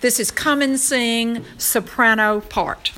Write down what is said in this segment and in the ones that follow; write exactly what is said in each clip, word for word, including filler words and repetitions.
This is Come and Sing soprano part.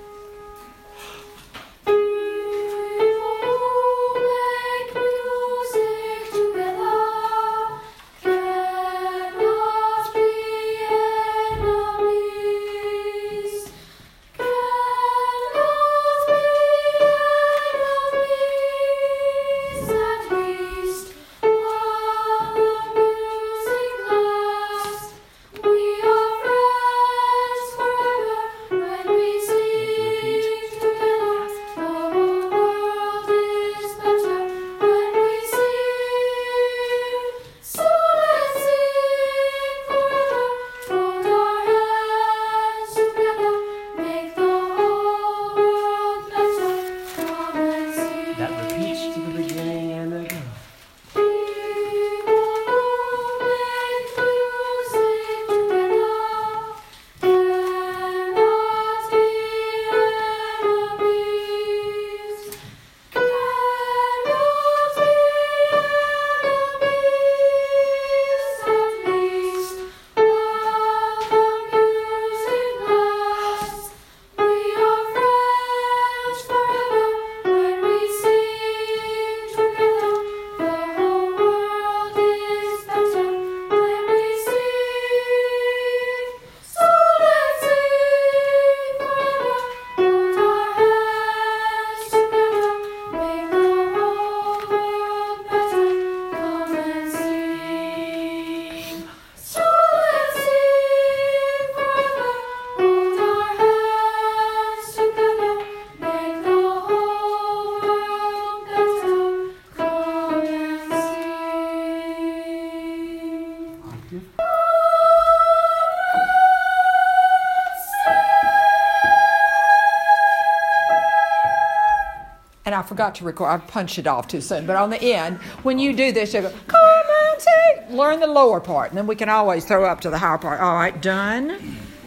And I forgot to record. I punched it off too soon. But on the end, when you do this, you go, come and sing. Learn the lower part. And then we can always throw up to the higher part. All right, done.